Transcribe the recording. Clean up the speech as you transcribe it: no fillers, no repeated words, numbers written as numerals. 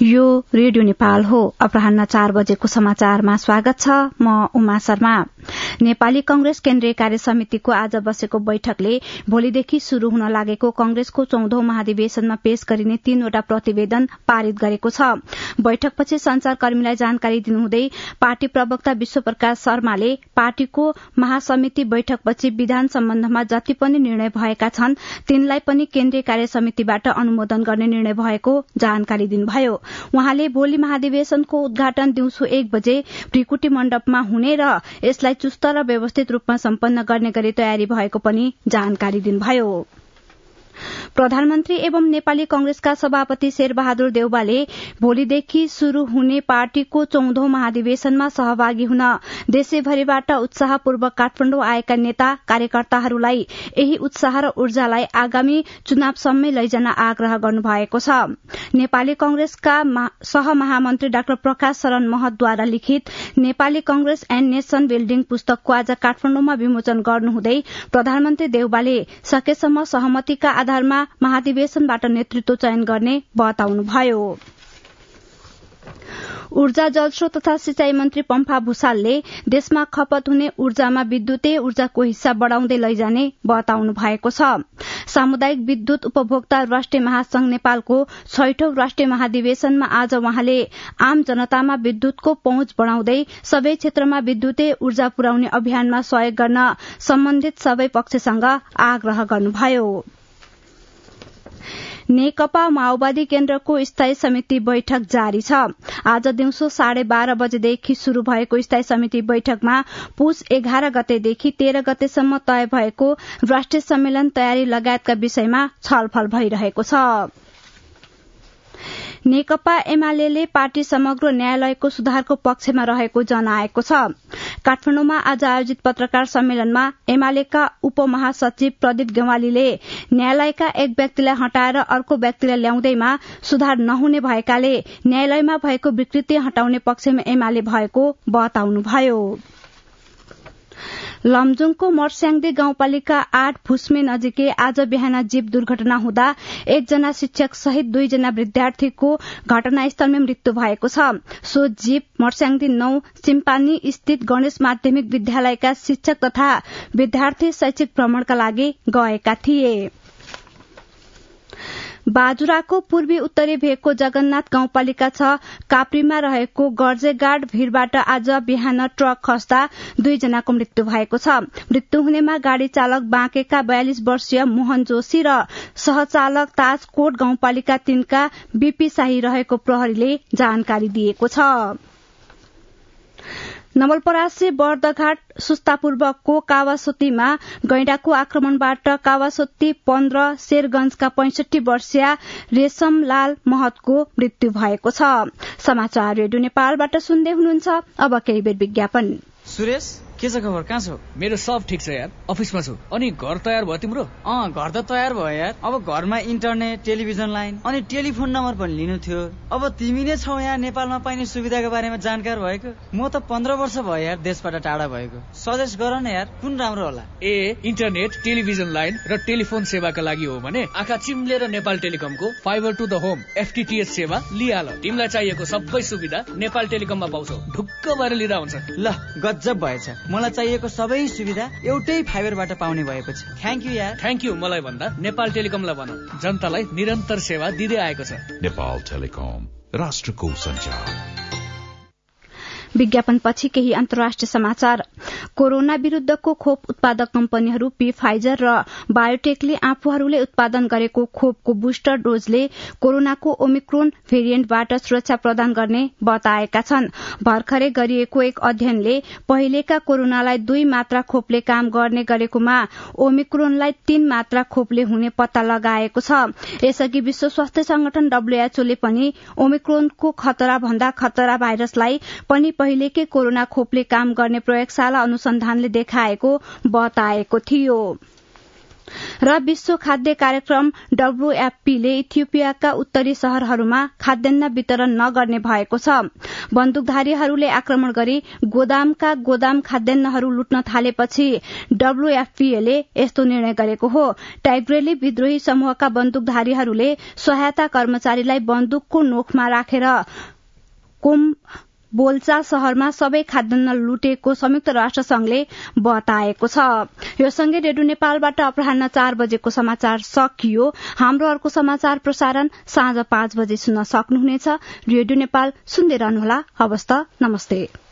यो रेडियो नेपाल हो। अपराह्न 4 बजेको समाचारमा स्वागत छ। म उमा शर्मा। नेपाली कांग्रेस केन्द्रीय कार्य समितिको आज बसेको बैठकले भोलिदेखि शुरू हुन लागेको कांग्रेसको 14औं महाधिवेशनमा पेश गरिने 3वटा प्रतिवेदन पारित गरेको छ। बैठकपछि संचारकर्मीलाई जानकारी दिनुहुँदै पार्टी प्रवक्ता विश्वप्रकाश शर्माले पार्टीको महासमिति बैठकपछि विधान सम्बन्धमा जति पनि निर्णय भएका छन् तिनलाई पनि केन्द्रीय कार्य समितिबाट अनुमोदन गर्ने निर्णय भएको जानकारी दिनुभयो। उहाँले भोलि महाधिवेशनको उद्घाटन दिउँसो 1 बजे भृकुटी मण्डपमा हुने र यसलाई चुस्त र व्यवस्थित रूपमा सम्पन्न गर्ने गरी तयारी भएको पनि जानकारी दिनुभयो। प्रधानमन्त्री एवं नेपाली कांग्रेसका सभापति शेरबहादुर देउवाले भोलिदेखि शुरू हुने पार्टीको 14औं महाधिवेशनमा सहभागी हुन देशैभरिबाट उत्साहपूर्वक काठमाडौँ आएका नेता कार्यकर्ताहरूलाई यही उत्साह र ऊर्जालाई आगामी चुनावसम्मै लैजान आग्रह गर्नुभएको छ। नेपाली कांग्रेसका सहमहामन्त्री डाक्टर प्रकाश शरण महतद्वारा लिखित Nepali congress and nation building पुस्तकको आज काठमाडौँमा विमोचन गर्नुहुँदै प्रधानमन्त्री देउवाले सकेसम्म सहमतिका आधारमा महाधिवेशनबाट नेतृत्व चयन गर्ने बताउनुभयो। ऊर्जा जलस्रोत तथा सिंचाई मन्त्री पम्फा भूषालले देशमा खपत हुने ऊर्जामा विद्युतीय ऊर्जाको हिस्सा बढ़ाउँदै लैजाने बताउनु भएको छ। सामुदायिक विद्युत उपभोक्ता राष्ट्रिय महासंघ नेपालको 6औं राष्ट्रिय महाधिवेशनमा आज उहाँले आम जनतामा विद्युतको पहुँच बढ़ाउँदै सबै क्षेत्रमा विद्युतीय ऊर्जा पुर्याउने अभियानमा सहयोग गर्न सम्बन्धित सबै पक्षसँग आग्रह गर्नुभयो। नेकपा माओवादी केन्द्रको स्थायी समिति बैठक जारी छ। आज दिउँसो 12:30 बजेदेखि शुरू भएको स्थायी समिति बैठकमा पुस 11 गतेदेखि 13 गतेसम्म तय भएको राष्ट्रिय सम्मेलन तयारी लगायतका विषयमा छलफल भइरहेको छ। नेकपा एमाले पार्टी समग्र न्यायालयको सुधारको पक्षमा रहेको जनाएको छ। काठमाडौँमा आज आयोजित पत्रकार सम्मेलनमा एमालेका उपमहासचिव प्रदीप गेवालीले न्यायालयका एक व्यक्तिलाई हटाएर अर्को व्यक्तिलाई ल्याउँदैमा सुधार नहुने भएकाले न्यायालयमा भएको विकृति हटाउने पक्षमा एमाले भएको बताउनुभयो। लमजुङको मर्स्याङदी गाउँपालिका 8 फुस्मे नजिकै आज बिहान जीप दुर्घटना हुँदा 1 जना शिक्षक सहित 2 जना विद्यार्थीको घटनास्थलमै मृत्यु भएको छ। सो जीप मर्स्याङदी 9 सिम्पानी स्थित गणेश माध्यमिक विद्यालयका शिक्षक तथा विद्यार्थी शैक्षिक भ्रमणका लागि गएका थिए। बाजुराको पूर्वी उत्तरी भेगको जगन्नाथ गाउँपालिका 6 काप्रीमा रहेको गर्जेगाड भीरबाट आज बिहान ट्रक खस्दा 2 जनाको मृत्यु भएको छ। मृत्यु हुनेमा गाड़ी चालक बाँकेका 42 वर्षीय मोहन जोशी र सहचालक ताजकोट गाउँपालिका 3 का बीपी शाही रहेको प्रहरीले जानकारी दिएको छ। नवलपरासी बर्दघाट सुस्तापूर्वकको कावासोतीमा गैंडाको आक्रमणबाट कावासोती 15 शेरगंजका 65 वर्षीय रेशमलाल महतको मृत्यु भएको छ। समाचार रेडियो नेपालबाट सुन्दै हुनुहुन्छ। अब केही बेर विज्ञापन। सुरेश के छ खबर, कहाँ छौ? मेरो सब ठीक छ यार, अफिसमा छु। अनि घर तयार भयो तिम्रो? घर त तयार भयो यार। अब घरमा इन्टरनेट, टेलिभिजन लाइन अनि टेलिफोन नम्बर पनि लिनु थियो। अब तिमी नै छौ यहाँ नेपालमा पाइने सुविधाको बारेमा जानकार भएको। म त 15 वर्ष भयो यार देशबाट टाढा भएको। सजेस्ट गर न यार, कुन राम्रो होला? इन्टरनेट, टेलिभिजन लाइन र टेलिफोन सेवाका लागि हो भने आँखा चिम्लेर नेपाल टेलिकमको fibre to the home FTTH सेवा लिहाल। तिमीलाई चाहिएको सबै सुविधा नेपाल टेलिकममा पाउँछौ। ढुक्क भएर लिँदा हुन्छ। ल गजब भएछ, मलाई चाहिएको सबै सुविधा एउटै फाइबरबाट पाउने भएपछि। थ्यांक यू यार। थ्यांक यू मलाई भन्दा नेपाल टेलिकमलाई भन, जनतालाई निरन्तर सेवा दिँदै आएको छ। नेपाल टेलिकम, राष्ट्रको सञ्चार। विज्ञापनपछि केही अन्तर्राष्ट्रिय समाचार। कोरोना विरूद्धको खोप उत्पादक कम्पनीहरू फाइजर र बायोटेकले आफूहरूले उत्पादन गरेको खोपको बुस्टर डोजले कोरोनाको ओमिक्रोन भेरिएन्टबाट सुरक्षा प्रदान गर्ने बताएका छन्। भर्खरै गरिएको एक अध्ययनले पहिलेका कोरोनालाई 2 मात्रा खोपले काम गर्ने गरेकोमा ओमिक्रोनलाई 3 मात्रा खोपले हुने पत्ता लगाएको छ। यसअघि विश्व स्वास्थ्य संगठन WHO पनि ओमिक्रोनको खतरा भन्दा खतरा भाइरसलाई पनि पहिलेकै कोरोना खोपले काम गर्ने प्रयोगशाला अनुसन्धानले देखाएको बताएको थियो। र विश्व खाद्य कार्यक्रम WFPले इथियोपियाका उत्तरी शहरहरूमा खाद्यान्न वितरण नगर्ने भएको छ। बन्दुकधारीहरूले आक्रमण गरी गोदाम खाद्यान्नहरू लुट्न थालेपछि WFPले यस्तो निर्णय गरेको हो। टाइग्रेले विद्रोही समूहका बन्दुकधारीहरूले सहायता कर्मचारीलाई बन्दुकको नोखमा राखेर बोल्चा शहरमा सबै खाद्यान्न लुटेको संयुक्त राष्ट्र संघले बताएको छ। यो सँगै रेडियो नेपालबाट अपराह्न 4 बजेको समाचार सकियो। हाम्रो अर्को समाचार प्रसारण साँझ 5 बजे सुन्न सक्नुहुनेछ। रेडियो नेपाल सुन्दै रहनुहोला। हवस् त, नमस्ते।